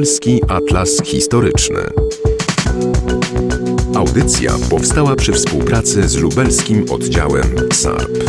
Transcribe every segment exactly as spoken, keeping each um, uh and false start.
Lubelski Atlas Historyczny. Audycja powstała przy współpracy z lubelskim oddziałem S A R P.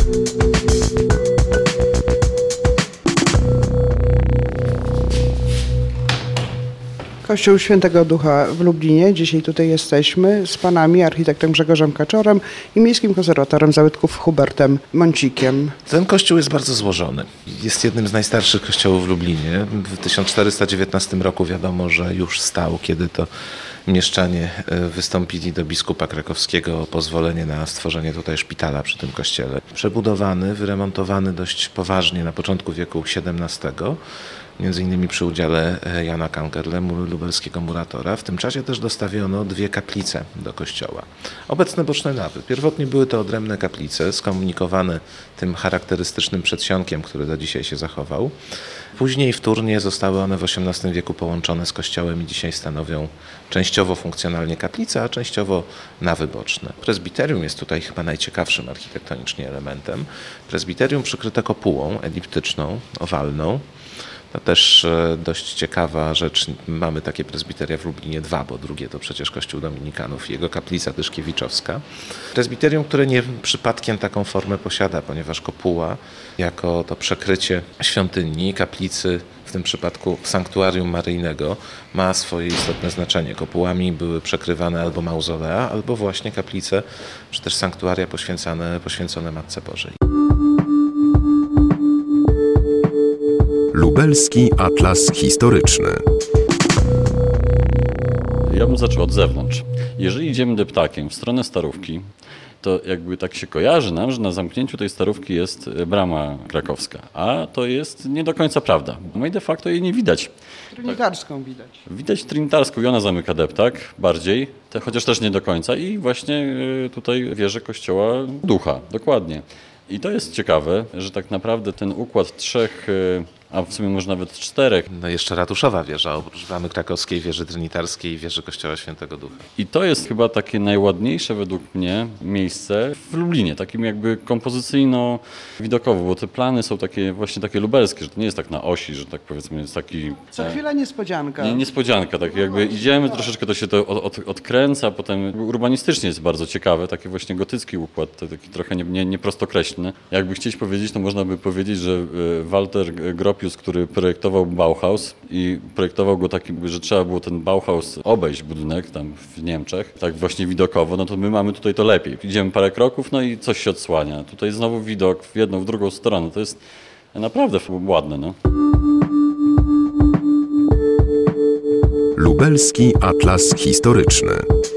Kościół Świętego Ducha w Lublinie. Dzisiaj tutaj jesteśmy z panami, architektem Grzegorzem Kaczorem i miejskim konserwatorem zabytków Hubertem Mącikiem. Ten kościół jest bardzo złożony. Jest jednym z najstarszych kościołów w Lublinie. W tysiąc czterysta dziewiętnastym roku wiadomo, że już stał, kiedy to mieszczanie wystąpili do biskupa krakowskiego o pozwolenie na stworzenie tutaj szpitala przy tym kościele. Przebudowany, wyremontowany dość poważnie na początku wieku siedemnastego. Między innymi przy udziale Jana Kangerle, lubelskiego muratora. W tym czasie też dostawiono dwie kaplice do kościoła. Obecne boczne nawy. Pierwotnie były to odrębne kaplice, skomunikowane tym charakterystycznym przedsionkiem, który do dzisiaj się zachował. Później wtórnie zostały one w osiemnastym wieku połączone z kościołem i dzisiaj stanowią częściowo funkcjonalnie kaplicę, a częściowo nawy boczne. Prezbiterium jest tutaj chyba najciekawszym architektonicznie elementem. Prezbiterium przykryte kopułą eliptyczną, owalną. To też dość ciekawa rzecz. Mamy takie prezbiteria w Lublinie dwa, bo drugie to przecież kościół dominikanów i jego kaplica Tyszkiewiczowska. Prezbiterium, które nie przypadkiem taką formę posiada, ponieważ kopuła jako to przekrycie świątyni, kaplicy, w tym przypadku sanktuarium maryjnego, ma swoje istotne znaczenie. Kopułami były przekrywane albo mauzolea, albo właśnie kaplice, czy też sanktuaria poświęcone, poświęcone Matce Bożej. Lubelski Atlas Historyczny. Ja bym zaczął od zewnątrz. Jeżeli idziemy deptakiem w stronę Starówki, to jakby tak się kojarzy nam, że na zamknięciu tej Starówki jest brama krakowska, a to jest nie do końca prawda. No i de facto jej nie widać. Trinitarską widać. Widać trinitarską i ona zamyka deptak bardziej, te, chociaż też nie do końca i właśnie tutaj wieżę kościoła Ducha, dokładnie. I to jest ciekawe, że tak naprawdę ten układ trzech, a w sumie może nawet czterech. No jeszcze ratuszowa wieża, oprócz bramy krakowskiej, wieży trinitarskiej i wieży kościoła Świętego Ducha. I to jest chyba takie najładniejsze według mnie miejsce w Lublinie, takim jakby kompozycyjno-widokowo, bo te plany są takie właśnie takie lubelskie, że to nie jest tak na osi, że tak powiedzmy jest taki... Co chwila niespodzianka. Nie, niespodzianka, tak jakby idziemy, troszeczkę to się to od, od, odkręca, potem urbanistycznie jest bardzo ciekawe, taki właśnie gotycki układ, taki trochę nie, nie, nieprostokreślny. Jakby chcieć powiedzieć, to można by powiedzieć, że Walter Gropius, który projektował Bauhaus i projektował go taki, że trzeba było ten Bauhaus obejść budynek tam w Niemczech, tak właśnie widokowo, no to my mamy tutaj to lepiej. Idziemy parę kroków, no i coś się odsłania. Tutaj znowu widok w jedną, w drugą stronę. To jest naprawdę ładne, no. Lubelski Atlas Historyczny.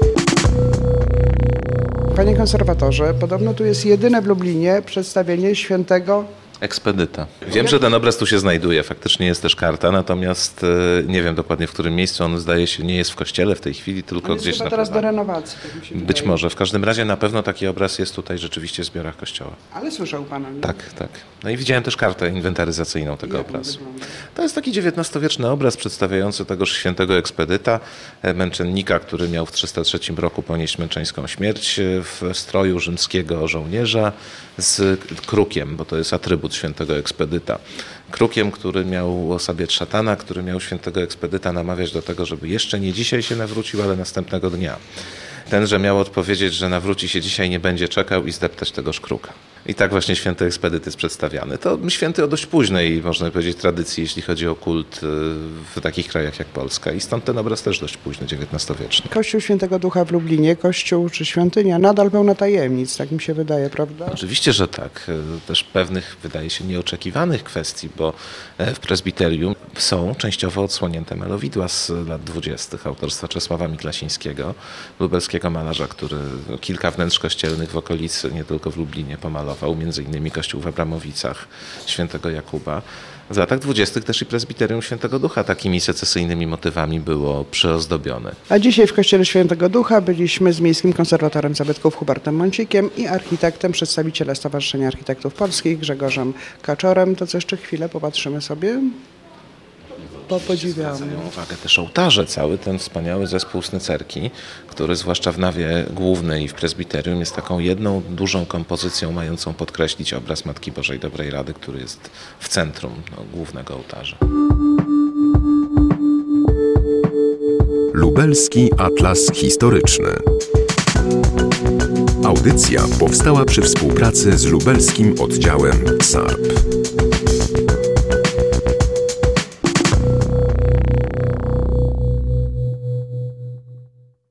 Panie konserwatorze, podobno tu jest jedyne w Lublinie przedstawienie świętego Ekspedyta. Wiem, że ten obraz tu się znajduje, faktycznie jest też karta, natomiast nie wiem dokładnie w którym miejscu, on zdaje się nie jest w kościele w tej chwili, tylko jest gdzieś chyba na teraz placu. do renowacji. Tak mi się Być wydaje. może, w każdym razie na pewno taki obraz jest tutaj rzeczywiście w zbiorach kościoła. Ale słyszał pan o nim? Tak, tak. No i widziałem też kartę inwentaryzacyjną tego Jak on obrazu. wygląda? To jest taki dziewiętnastowieczny obraz przedstawiający tegoż świętego ekspedyta, męczennika, który miał w trzysta trzecim roku ponieść męczeńską śmierć w stroju rzymskiego żołnierza z krukiem, bo to jest atrybut świętego ekspedyta. Krukiem, który miał osabiać szatana, który miał świętego ekspedyta namawiać do tego, żeby jeszcze nie dzisiaj się nawrócił, ale następnego dnia. Tenże miał odpowiedzieć, że nawróci się dzisiaj, nie będzie czekał i zdeptać tegoż kruka. I tak właśnie święty ekspedyt jest przedstawiany. To święty o dość późnej, można powiedzieć, tradycji, jeśli chodzi o kult w takich krajach jak Polska. I stąd ten obraz też dość późny, dziewiętnastowieczny. Kościół Świętego Ducha w Lublinie, kościół czy świątynia, nadal pełna tajemnic, tak mi się wydaje, prawda? Oczywiście, że tak. Też pewnych, wydaje się, nieoczekiwanych kwestii, bo w prezbiterium są częściowo odsłonięte malowidła z lat dwudziestych autorstwa Czesława Miklasińskiego, lubelskiego malarza, który kilka wnętrz kościelnych w okolicy, nie tylko w Lublinie, pomalował, między innymi kościół w Abramowicach świętego Jakuba. W latach dwudziestych też i prezbiterium Świętego Ducha takimi secesyjnymi motywami było przyozdobione. A dzisiaj w Kościele Świętego Ducha byliśmy z miejskim konserwatorem zabytków Hubertem Mącikiem i architektem, przedstawicielem Stowarzyszenia Architektów Polskich Grzegorzem Kaczorem. To co jeszcze chwilę popatrzymy sobie? Popodziwiamy. Zwracają uwagę też ołtarze, cały ten wspaniały zespół snycerki, który zwłaszcza w nawie głównej i w prezbiterium jest taką jedną dużą kompozycją mającą podkreślić obraz Matki Bożej Dobrej Rady, który jest w centrum no, głównego ołtarza. Lubelski Atlas Historyczny. Audycja powstała przy współpracy z lubelskim oddziałem S A R P.